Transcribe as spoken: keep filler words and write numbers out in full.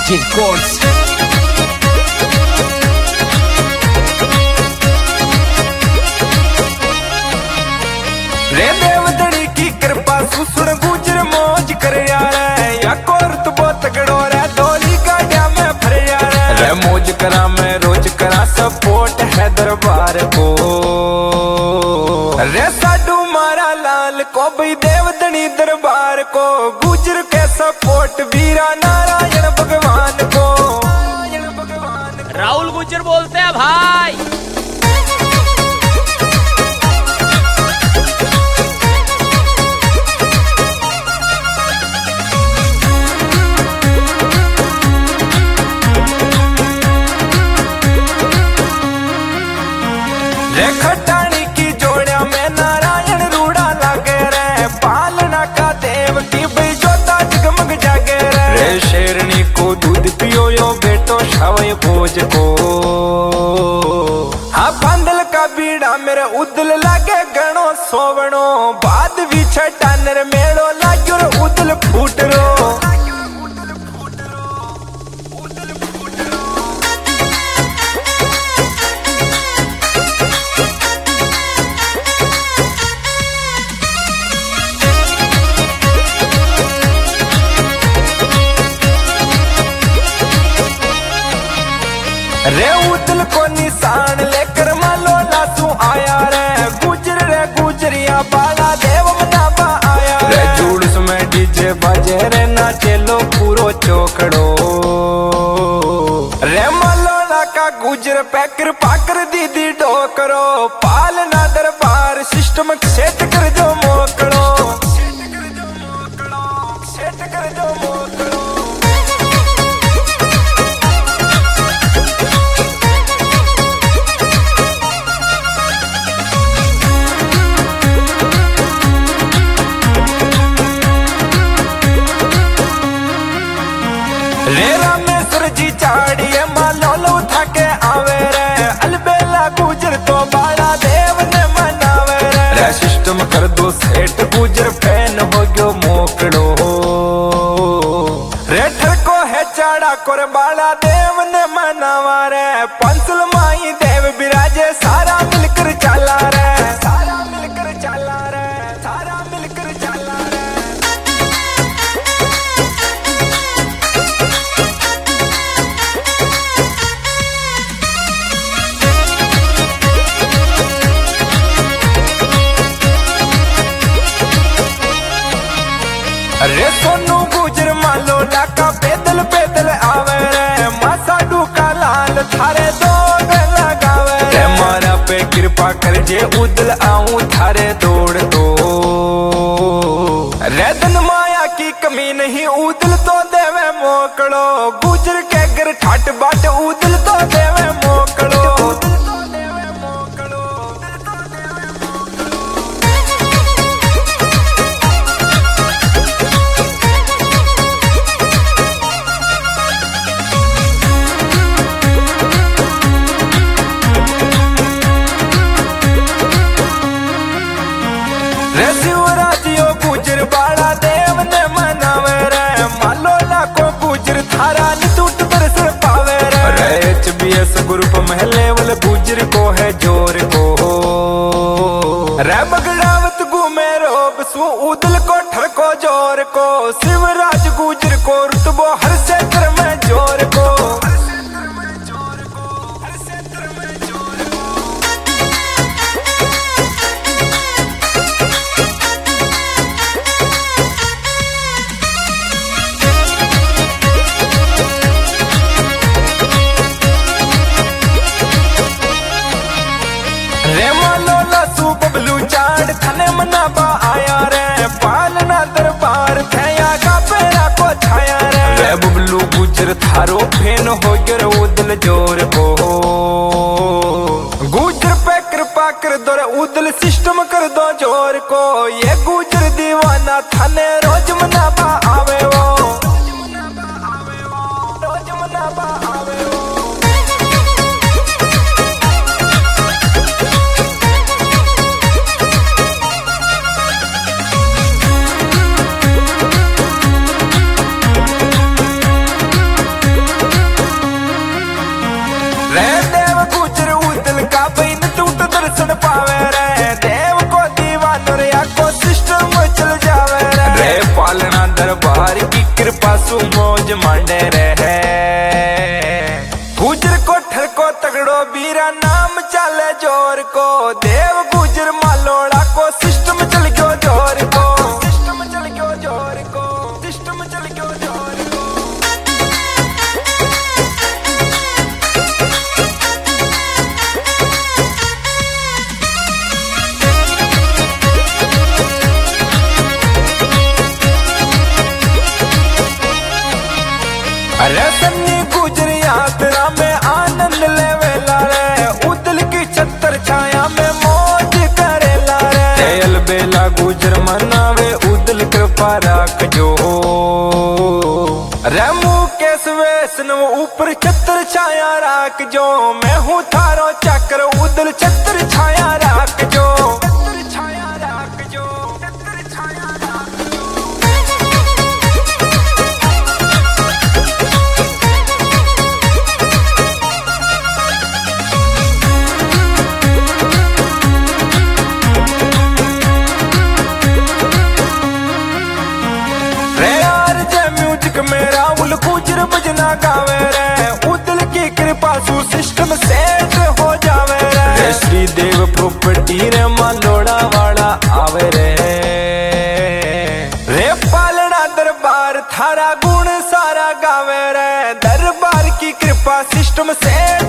DJ course. रे देवदड़ी की कृपा सुसुर गुजर मौज कर यार या कोर्त बहुत तगड़ो रे डोली गाड़िया में भर यार रे मौज करा मैं रोज करा सपोर्ट है दरबार को रे साडू मारा लाल को भाई देवदड़ी दरबार को गुजर के सपोर्ट वीरा नारायण भगवान को राहुल गुजर बोलते हैं भाई। रे खटानी की जोड़िया में नारायण रूड़ा लागे रे पालना का देव की भाई जोता जगमग जागे रे रे शेरनी को दूध पियो यो बेटो शावय भोज को हाँ बांदल का बीड़ा मेरे उदल लागे गणो सोवणो बाद भी छटानर मेड़ो लाग्यो रे उदल फूट रो रे उदल को निशान लेकर मालो लासू आया रे गुजर रे गुजरिया बाला देव मनाबा आया रे जुड़स में डीजे बजे रे नाचे लो पूरो चौकड़ो रे मलोला का गुजर पे कृपा कर दीदी डोकरो पालना दरबार सिस्टम सेट कर जो मोकड़ो सेट कर जो मोकड़ो रे रामेश्वर जी चाड़िए मालो थके आवे रे अलबेला गुजर तो बाला देव ने मनावे रे रे सिस्टम कर दो सेट गुजर फैन हो गयो मोकड़ो रे ठरको है चाड़ा कोर बाला देव ने मनावा रे पंसल माई देव बिराजे सारा मिलकर चला रे सारा मिलकर चला रे सारा मिलकर चला रे रे सोनू गुजर मालो लाका पैदल पैदल आवे रे मासा डूका लाल थारे दो लगावे रे मारा पे कृपा कर जे उदल आऊं थारे दौड़ दो रे धन माया की कमी नहीं उदल तो देवे मोकड़ो गुजर के घर ठाट बाट उदल तो देवे मोकड़ो रे शिवराजियो गुजर बाड़ा देव ने मनावे रे मालो लाखो गुजर थारा नि टूट बरसर पावे रे रे एच बी एस ग्रुप में लेवल गुजर को है जोर को रे बगड़ावत घूमे रोब सु उदल को ठरको जोर को शिवराज गुजर को रुतबो हर क्षेत्र में जोर को रे मालो लासू बबलू चाड़ थने मनाबा आया रे पालना दरबार थया का पेरा को छाया रे रे बबलू गुजर थारो फेन हो गिर उदल जोर को गुजर पे कृपा कर दो रे उदल सिस्टम कर दो जोर को ये गुजर दीवाना थने रोज मनाबा आवे वो रोज मनाबा आवे वो कृपा सु मौज मांडे रहे। गुजर को ठर को तगड़ो बीरा नाम चाले जोर को, देव गुजर मालोड़ा को सिस्टम चल गयो जोर को, सिस्टम चल गयो जोर को, सिस्टम चल गयो जोर को। अरे सन्नी गुजर यात्रा में आनंद लेवेला रे, उदल की छतर छाया में मौज करेला रे। तेल बेला गुजर मनावे उदल कृपा राख जो, रे मुकेश वैष्णव ऊपर छतर छाया राख जो। मैं हूँ थारो चक्र उदल छतर छाया राख जो, छतर छाया राख जो, छतर छाया राख जो। मेरा उल गुजर बजना गावे रे, उदल की कृपा सु सिस्टम सेट हो जावे रे। श्री देव प्रॉपर्टी रे मालोड़ा वाला आवे रे, रे पालना दरबार थारा गुण सारा गावे रे। दरबार की कृपा सिस्टम सेट